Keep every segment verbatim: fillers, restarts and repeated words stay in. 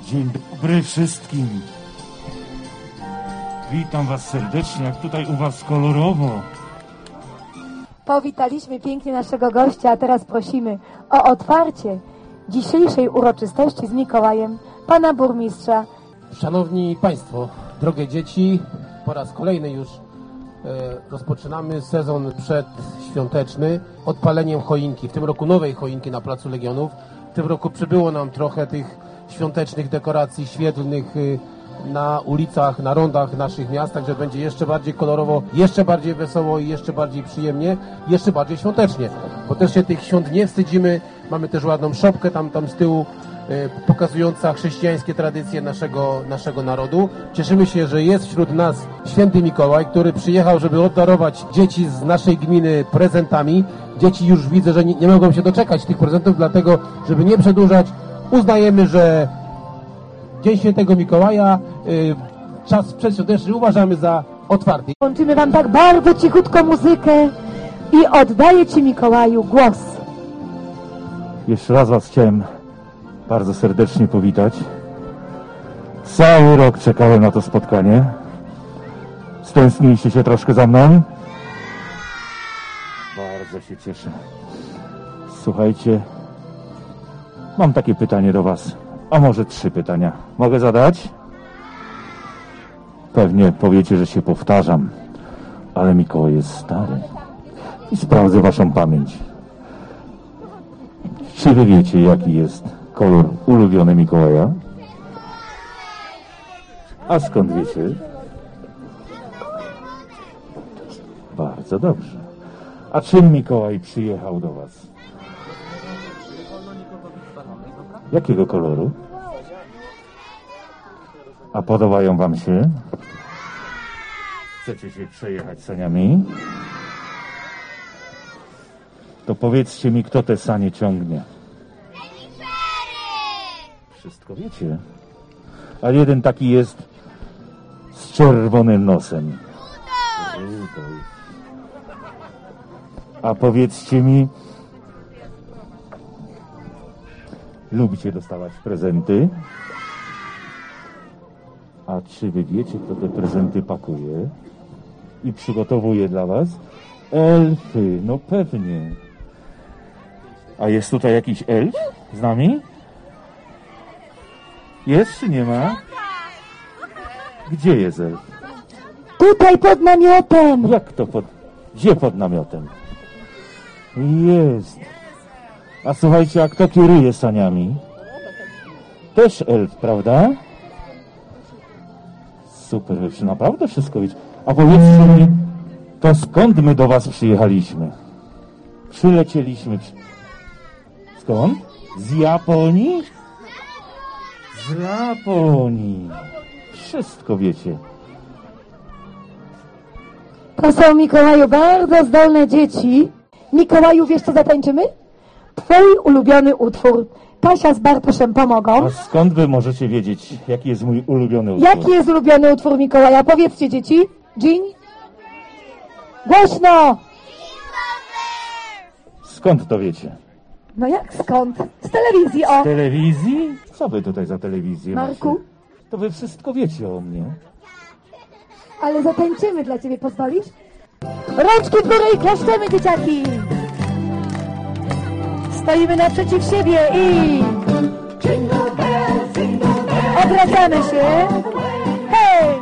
Dzień dobry wszystkim. Witam was serdecznie, jak tutaj u was kolorowo. Powitaliśmy pięknie naszego gościa, a teraz prosimy o otwarcie dzisiejszej uroczystości z Mikołajem pana burmistrza. Szanowni Państwo, drogie dzieci, po raz kolejny już e, rozpoczynamy sezon przedświąteczny odpaleniem choinki. W tym roku nowej choinki na Placu Legionów. W tym roku przybyło nam trochę tych świątecznych dekoracji świetlnych e, na ulicach, na rondach naszych miast, także będzie jeszcze bardziej kolorowo, jeszcze bardziej wesoło i jeszcze bardziej przyjemnie, jeszcze bardziej świątecznie. Bo też się tych świąt nie wstydzimy. Mamy też ładną szopkę tam, tam z tyłu, pokazująca chrześcijańskie tradycje naszego, naszego narodu. Cieszymy się, że jest wśród nas święty Mikołaj, który przyjechał, żeby obdarować dzieci z naszej gminy prezentami. Dzieci już widzę, że nie, nie mogą się doczekać tych prezentów, dlatego, żeby nie przedłużać, uznajemy, że Dzień Świętego Mikołaja, y, czas przedświąteczny uważamy za otwarty. Łączymy wam tak bardzo cichutko muzykę i oddaję ci, Mikołaju, głos. Jeszcze raz was chciałem bardzo serdecznie powitać. Cały rok czekałem na to spotkanie. Stęskniliście się troszkę za mną? Bardzo się cieszę. Słuchajcie, mam takie pytanie do was. A może trzy pytania. Mogę zadać? Pewnie powiecie, że się powtarzam, ale Mikołaj jest stary i sprawdzę waszą pamięć. Czy wy wiecie, jaki jest kolor ulubiony Mikołaja? A skąd wiecie? Bardzo dobrze. A czym Mikołaj przyjechał do was? Jakiego koloru? A podobają wam się? Chcecie się przejechać saniami? To powiedzcie mi, kto te sanie ciągnie. Wszystko wiecie. A jeden taki jest z czerwonym nosem. Rudolf. A powiedzcie mi, lubicie dostawać prezenty? A czy wy wiecie, kto te prezenty pakuje i przygotowuje dla was? Elfy, no pewnie. A jest tutaj jakiś elf z nami? Jest czy nie ma? Gdzie jest elf? Tutaj pod namiotem. Jak to pod... Gdzie pod namiotem? Jest. A słuchajcie, a kto kieruje saniami? Też elf, prawda? Super, wy naprawdę wszystko wiecie. A powiedzcie mi, to skąd my do was przyjechaliśmy? Przylecieliśmy. Skąd? Z Japonii? Z Laponii. Wszystko wiecie. To są, Mikołaju, bardzo zdolne dzieci. Mikołaju, wiesz, co zatańczymy? Twój ulubiony utwór. Kasia z Bartoszem pomogą. A skąd wy możecie wiedzieć, jaki jest mój ulubiony utwór? Jaki jest ulubiony utwór Mikołaja? Powiedzcie, dzieci. Dzień? Głośno! Skąd to wiecie? No jak skąd? Z telewizji, o! Z telewizji? Co wy tutaj za telewizję Marku? macie? To wy wszystko wiecie o mnie. Ale zatańczymy dla ciebie, pozwolisz? Rączki w górę i klaszczemy, dzieciaki! Stoimy naprzeciw siebie i... Obracamy się. Hej!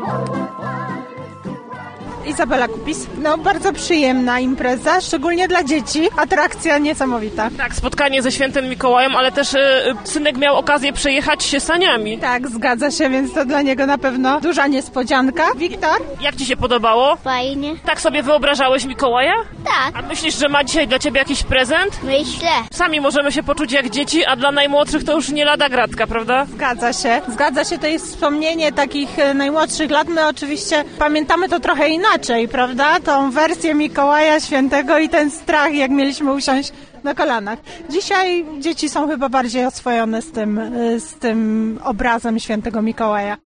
Izabela Kupis. No, bardzo przyjemna impreza, szczególnie dla dzieci. Atrakcja niesamowita. Tak, spotkanie ze świętym Mikołajem, ale też y, synek miał okazję przejechać się saniami. Tak, zgadza się, więc to dla niego na pewno duża niespodzianka. Wiktor? Jak ci się podobało? Fajnie. Tak sobie wyobrażałeś Mikołaja? Tak. A myślisz, że ma dzisiaj dla ciebie jakiś prezent? Myślę. Sami możemy się poczuć jak dzieci, a dla najmłodszych to już nie lada gratka, prawda? Zgadza się. Zgadza się, to jest wspomnienie takich e, najmłodszych lat. My oczywiście pamiętamy to trochę inaczej, prawda? Tą wersję Mikołaja Świętego i ten strach, jak mieliśmy usiąść na kolanach. Dzisiaj dzieci są chyba bardziej oswojone z tym, e, z tym obrazem Świętego Mikołaja.